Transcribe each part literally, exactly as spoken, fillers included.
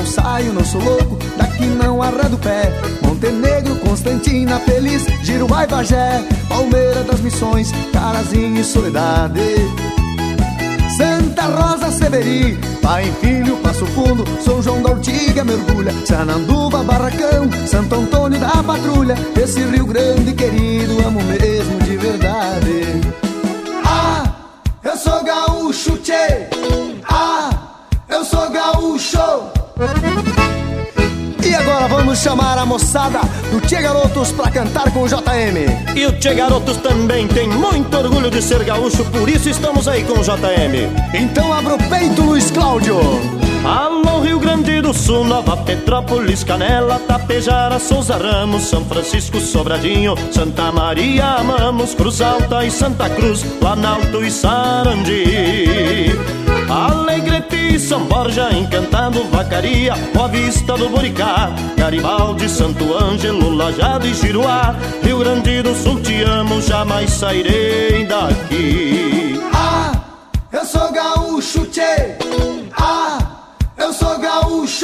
saio, não sou louco, daqui não arredo o pé. Montenegro, Constantina, Feliz, Giruá e Bagé, Palmeira das Missões, Carazinho e Soledade, Santa Rosa, Severi, Pai e Filho, Passo Fundo, São João da Ortiga, Mergulha, Sananduva, Barracão, Santo Antônio da Patrulha. Esse Rio Grande querido amo mesmo de verdade. Ah, eu sou gaúcho, tchê. Ah, eu sou gaúcho. E agora vamos chamar a moçada do Tchê Garotos pra cantar com o J M. E o Tchê Garotos também tem muito orgulho de ser gaúcho, por isso estamos aí com o J M. Então abra o peito, Luiz Cláudio. Alô, Rio Grande do Sul, Nova Petrópolis, Canela, Tapejara, Souza Ramos, São Francisco, Sobradinho, Santa Maria, amamos, Cruz Alta e Santa Cruz, Planalto e Sarandi, Alegrete, São Borja, Encantado, Vacaria, Boa Vista do Buricá, Garibaldi, Santo Ângelo, Lajado e Giruá. Rio Grande do Sul, te amo, jamais sairei daqui. Ah, eu sou gaúcho, tchê. Ah, eu sou gaúcho.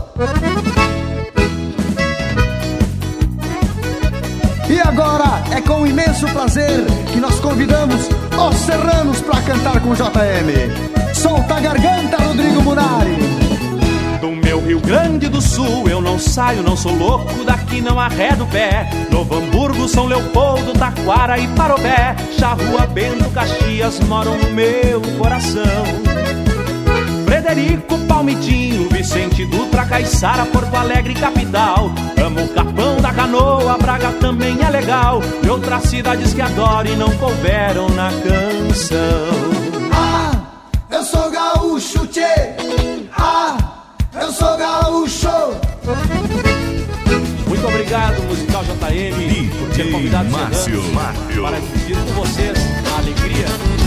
E agora é com imenso prazer que nós convidamos os serranos pra cantar com o J M. Solta a garganta, Rodrigo Munari. Do meu Rio Grande do Sul eu não saio, não sou louco, daqui não arredo o pé. Novo Hamburgo, São Leopoldo, Taquara e Parobé, Charrua, Bento, Caxias moram no meu coração. Frederico, Palmitinho, Vicente Dutra, Caiçara, Porto Alegre, capital. Amo o Capão da Canoa, Braga também é legal. E outras cidades que adoro e não couberam na canção. Ah, eu sou gaúcho, tchê. Ah, eu sou gaúcho. Muito obrigado, Musical J M, por ter convidado os serranos para dividir com vocês a alegria